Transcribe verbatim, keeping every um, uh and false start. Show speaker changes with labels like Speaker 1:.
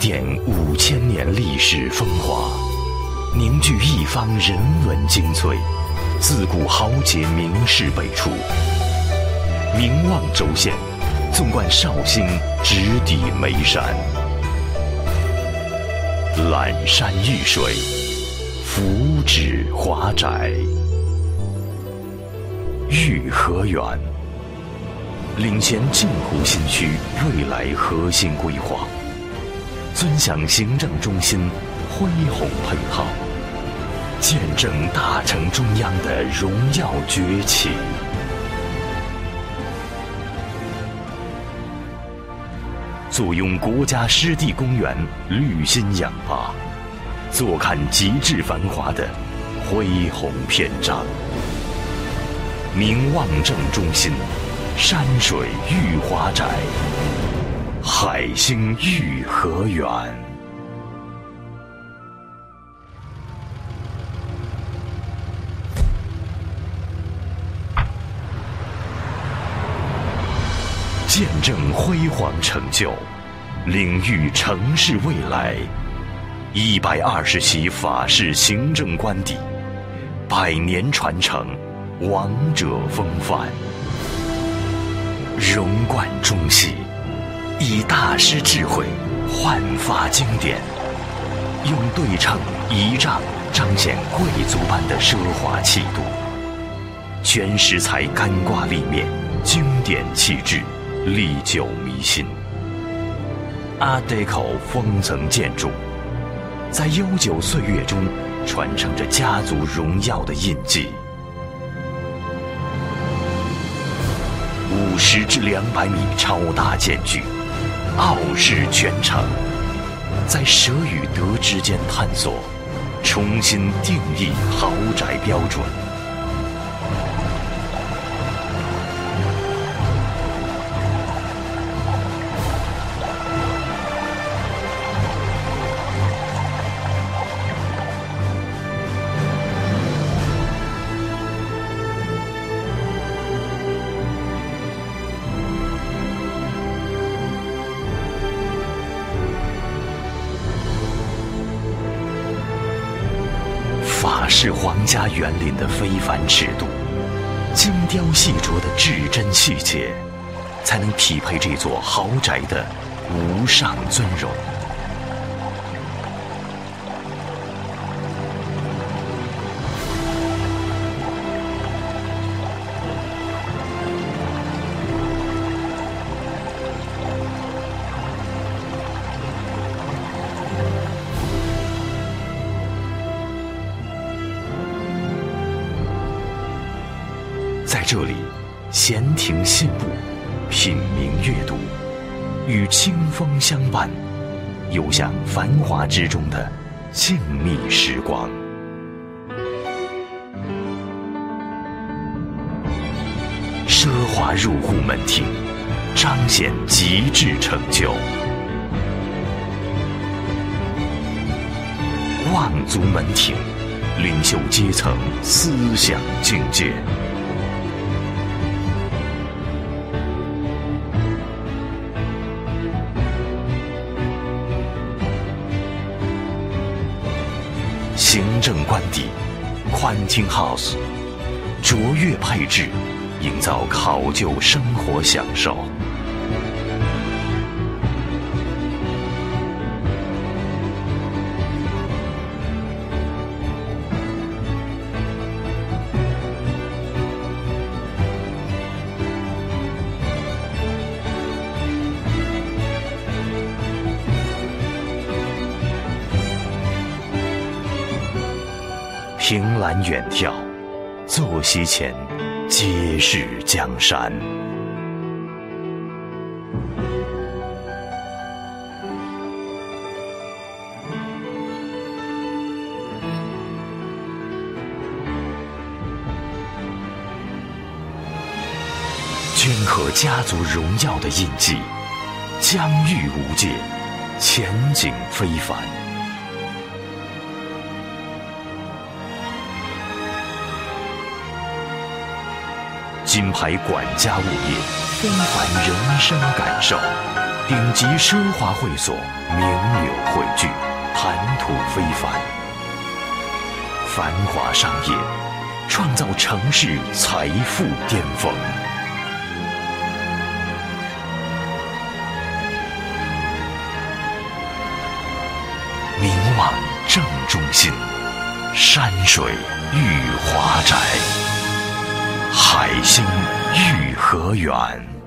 Speaker 1: 典五千年历史风华，凝聚一方人文精粹，自古豪杰名士辈出。名望州县，纵贯绍兴直抵眉山，览山遇水，福祉华宅。颐和园领衔镜湖新区未来核心规划，尊享行政中心恢宏配套，见证大城中央的荣耀崛起。坐拥国家湿地公园绿心氧吧，坐看极致繁华的恢宏篇章。名望正中心，山水育华宅，海星颐和园。见证辉煌成就，领域城市未来。一百二十席法式行政官邸，百年传承，王者风范。融贯中西，以大师智慧焕发经典，用对称仪仗彰显贵族般的奢华气度，全食材干挂立面，经典气质，历久弥新。Art Deco 风层建筑，在悠久岁月中传承着家族荣耀的印记。五十至两百米超大间距，傲视全城，在舍与得之间探索，重新定义豪宅标准。法式皇家园林的非凡尺度，精雕细琢的至真细节，才能匹配这座豪宅的无上尊荣。在这里，闲庭信步，品茗阅读，与清风相伴，游向繁华之中的静谧时光。奢华入户门庭，彰显极致成就。望族门庭，领袖阶层思想境界。行政官邸，宽厅 house， 卓越配置，营造考究生活享受。凭栏远眺，坐席前皆是江山。镌刻家族荣耀的印记，疆域无界，前景非凡。金牌管家物业，非凡人生感受， 顶级奢华会所名流汇聚，谈吐非凡。繁华商业，创造城市财富巅峰。明望正中心，山水玉华宅，海星御和园。